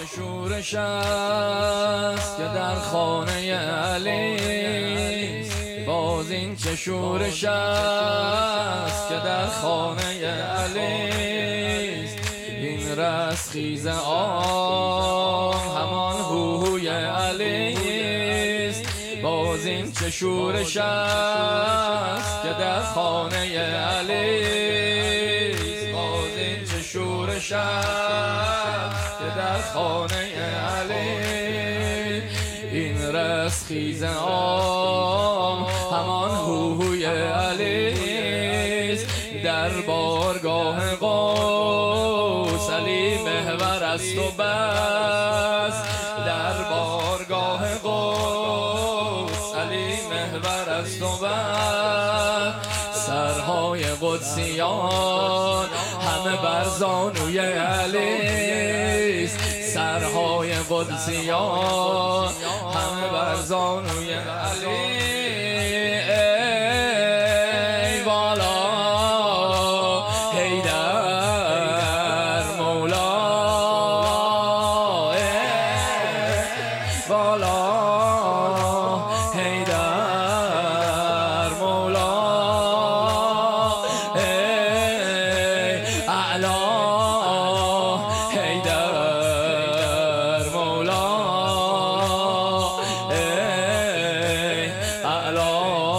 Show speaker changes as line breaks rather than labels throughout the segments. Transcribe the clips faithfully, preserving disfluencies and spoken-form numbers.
شورش است که در خانه علی است، باز این چه شورش است که در خانه علی است. این رستخیز آه همان هوی علی است، باز این چه شورش است که در خانه علی است، باز این چه شورش است که در خانه علی. این رستخیز آه همان هوی علی است، در بارگاه قدس علی محور است و بس، در بارگاه قدس علی محور است و بس. سرهای قدسیان همه بر زانوی علی است، سرهای قدسیان همه بر زانوی علی. ای والا حیدر مولا، ای والا حیدر مولا، ای اعلا حیدر مولا، ای اعلا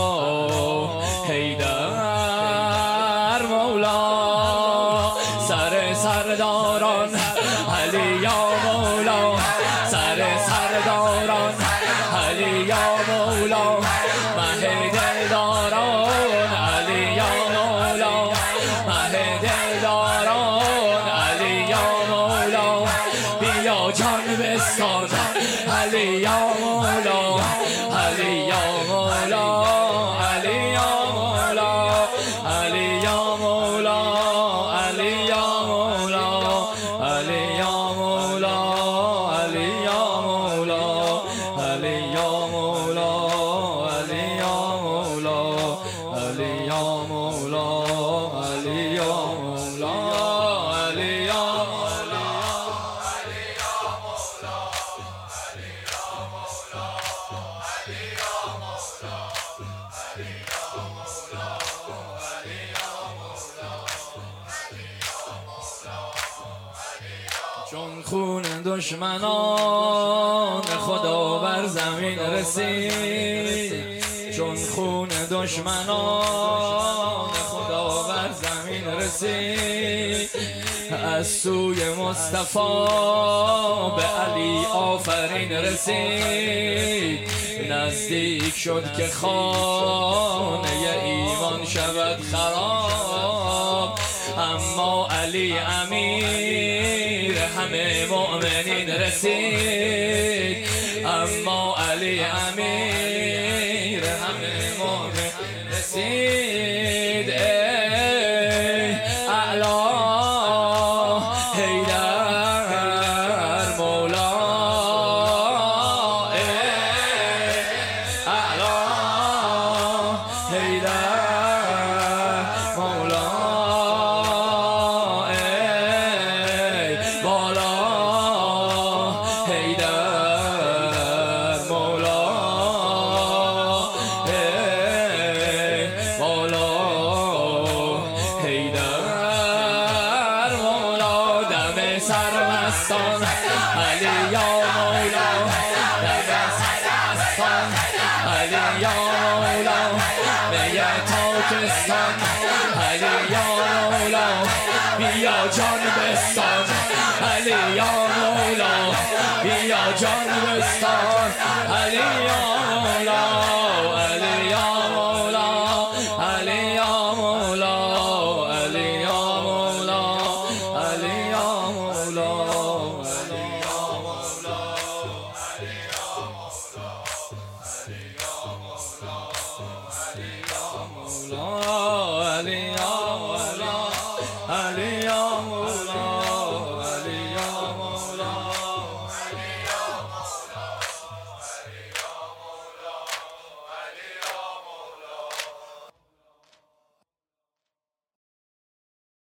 حیدر مولا. سر سرداران علی یا مولا، سر سرداران علی یا مولا، مه دلداران علی یا مولا، مه دلداران علی یا مولا. بیا جان بستان علی یا مولا، علی یا مولا، علی یا مولا، علی یا مولا، علی یا مولا، علی یا مولا، علی یا مولا، علی یا مولا، علی یا مولا، علی یا مولا، علی یا مولا، علی یا مولا. چون خون دشمنان خدا بر زمین رسید، چون خون دشمنان خدا بر زمین رسید. از سوی مصطفی به علی آفرین رسید، نزدیک شد که خانه ایمان شود خراب. اما علی امیر همه مؤمنین رسید، اما علی امیر همه مؤمنین رسید. ای اعلا حیدر مولا، ای اعلا حیدر مولا، ای بالا حیدر مولا، ای بالا حیدر مولا. دم سرمستان علی یا مولا، دم سرمستان علی یا مولا، می تاکستان علی یا مولا. بیا جان بستان علی یا مولا، بیا جان بستان علی یا مولا، علی یا مولا، علی یا مولا، علی یا مولا، علی یا مولا، علی یا مولا، علی یا مولا، علی یا مولا، علی یا مولا، علی یا مولا، علی یا مولا.